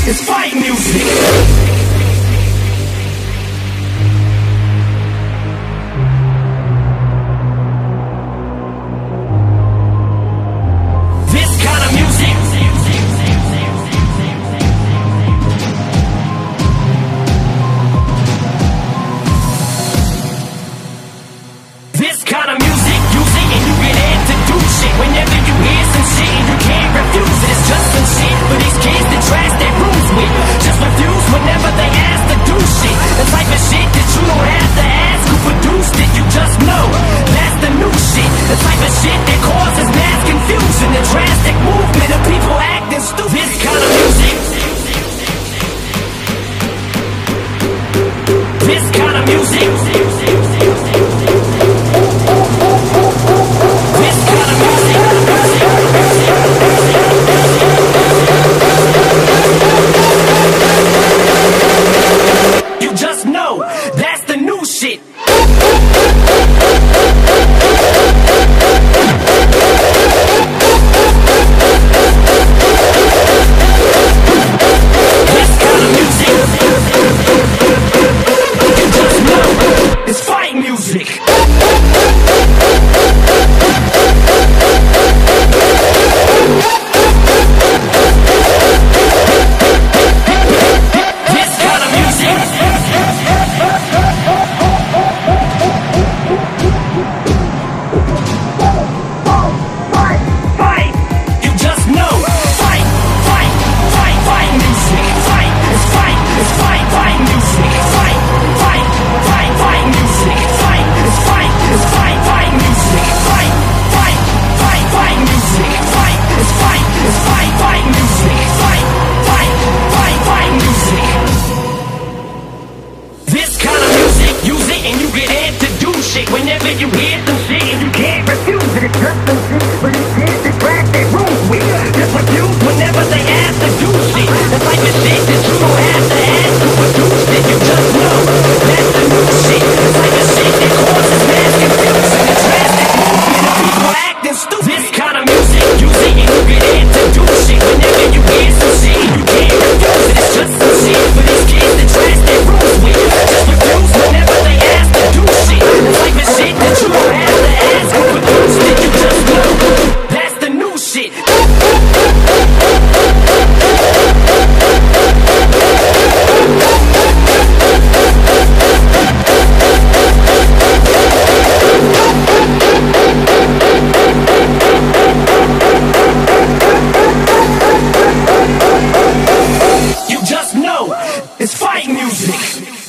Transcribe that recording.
It's fight music. Whenever you hear some shit and you can't refuse it, it's just some shit, but it's kids that crack their rooms with. Just refuse whenever they ask to do shit. The type of shit that you don't have to ask to produce it. You just know that's the new shit. The type of shit that causes mass confusion. The drastic movement of people acting stupid. This kind of music, you see and you get introduced shit. Whenever you hear some shit and you can't refuse it, it's just some shit, but it's kids that trash their rooms with. Just refuse whenever they ask to do shit. The type of shit that you don't have to ask to produce it. You just know that's the new shit. You just know it's fight music.